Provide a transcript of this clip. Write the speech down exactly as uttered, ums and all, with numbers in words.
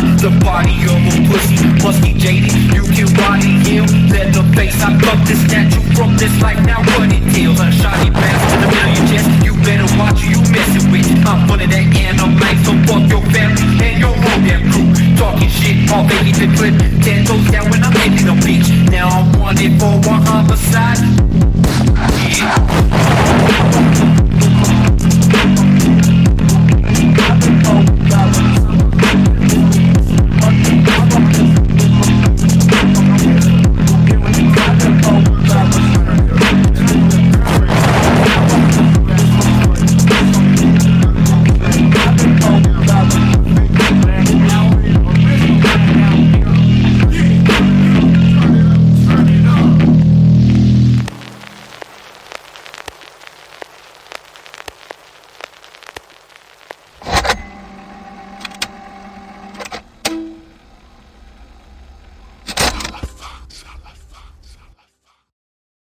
The body of a pussy must be jaded. You can rot in him, let the face. I love this statue from this life. Now what it deals? A shiny bastard, a million jets. You better watch who you messing with. I'm one of that animal, so fuck your family and your whole damn crew. Talking shit, all baby to clip. Ten toes down when I'm hitting a bitch. Now I'm wanted for one homicide. Yeah.